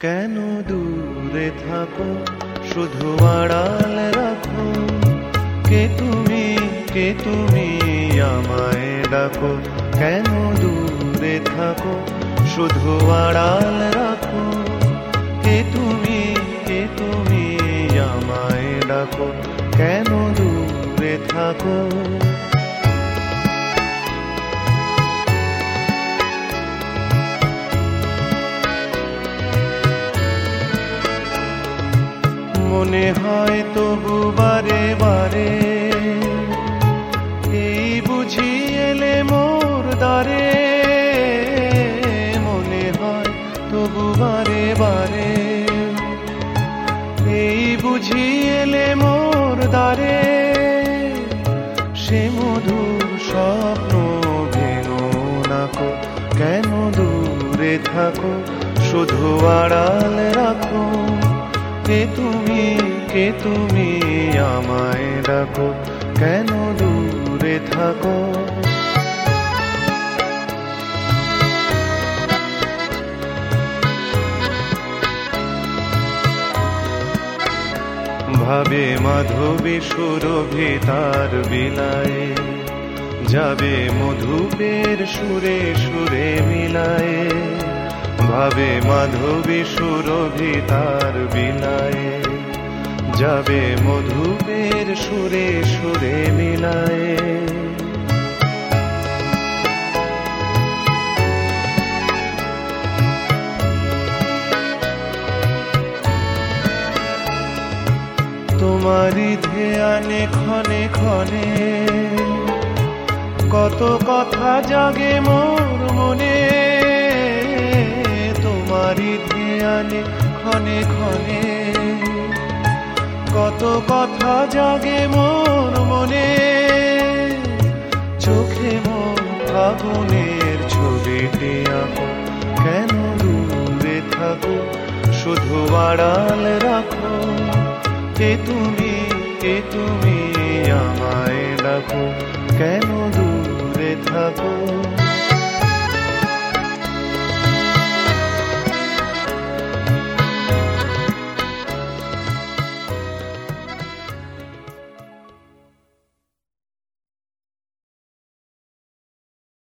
কেন দূরে থাকো, শুধু আড়াল রাখো। কে তুমি আমায় ডাকো। কেন দূরে থাকো, শুধু আড়াল রাখো। কে তুমি আমায় ডাকো। কেন দূরে থাকো। মনে হয় তবু বারে বারে, এই বুঝি এলে মোর দ্বারে। মনে হয় তবু বারে বারে, এই বুঝি এলে মোর দ্বারে। সে মধুর স্বপ্ন ভেঙো নাকো। কেন দূরে থাকো, শুধু আড়াল রাখো। কে তুমি আমায় ডাকো। কেন দূরে থাকো। ভাবে মাধবী সুরভি তার বিলায়ে, যাবে মধুপের সুরে সুরে মিলায়ে। ভাবে মাধবী সুরভি তার বিলায়ে, যাবে মধুপের সুরে সুরে মিলায়ে। তোমারি ধ্যানে ক্ষণে ক্ষণে, কত কথা জাগে মোর মনে। তোমারি ধ্যানে ক্ষণে ক্ষণে, কত কথা জাগে মোর মনে। চোখে মোর ফাগুনের ছবিটি আঁকো। কেন দূরে থাকো, শুধু আড়াল রাখো। কে তুমি আমায় ডাকো। কেন দূরে থাকো।